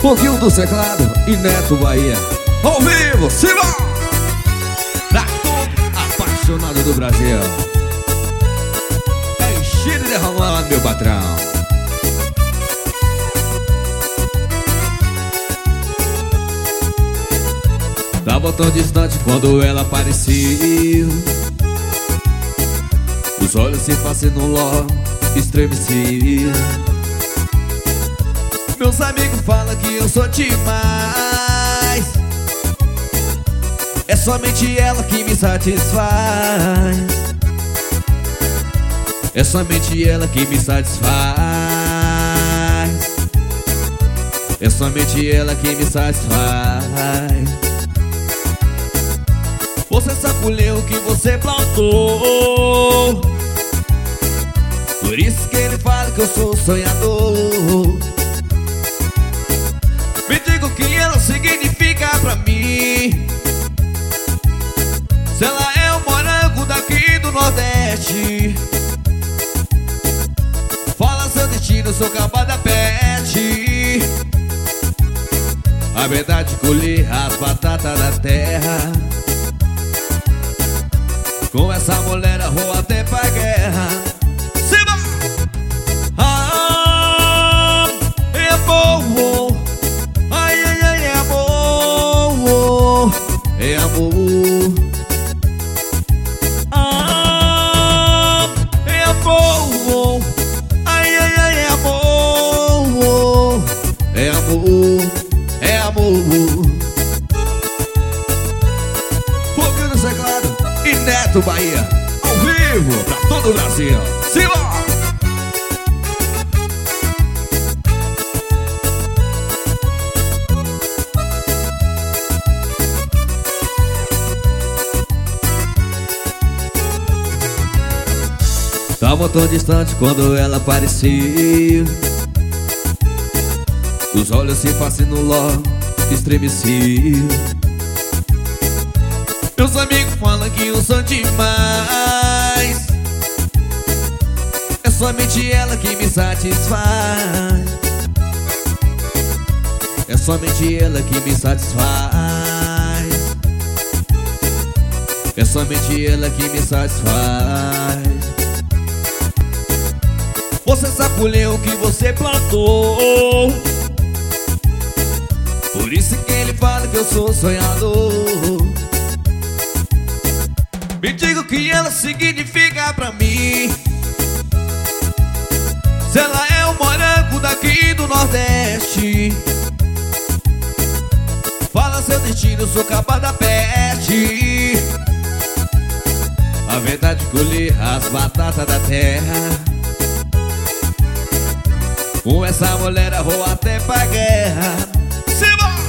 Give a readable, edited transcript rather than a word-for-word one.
Foguinho do Teclado e Neto Bahia. Ao vivo, Simão! Pra todo apaixonado do Brasil. É enchido e derramado, meu patrão. Tava tão distante quando ela apareceu. Os olhos se fazem no ló, estremeciam. Meus amigos falam que eu sou demais. É somente ela que me satisfaz. É somente ela que me satisfaz. É somente ela que me satisfaz. Você sabe colher o que você plantou. Por isso que ele fala que eu sou sonhador. Me diga o que ela significa pra mim. Se ela é o morango daqui do Nordeste. Fala seu destino, eu sou capaz da peste. A verdade colher as batatas da terra. Com essa mulher eu vou até pra guerra. Simba! Ah, é amor. Ai, ai, ai, é amor. É amor. Ah, é amor. Ai, ai, ai, é amor. É amor. É amor. Fogo no Teclado e Neto Bahia, ao vivo pra todo o Brasil. Simba! Tava tão distante quando ela apareceu. Os olhos se fazem no ló, estremeciam. Meus amigos falam que eu sou demais. É somente ela que me satisfaz. É somente ela que me satisfaz. É somente ela que me satisfaz. Você sabe colher o que você plantou. Por isso que ele fala que eu sou sonhador. Me diga o que ela significa pra mim. Se ela é o morango daqui do Nordeste. Fala seu destino, eu sou capaz da peste. A verdade colher as batatas da terra. Com essa mulher eu vou até pra guerra. Simba!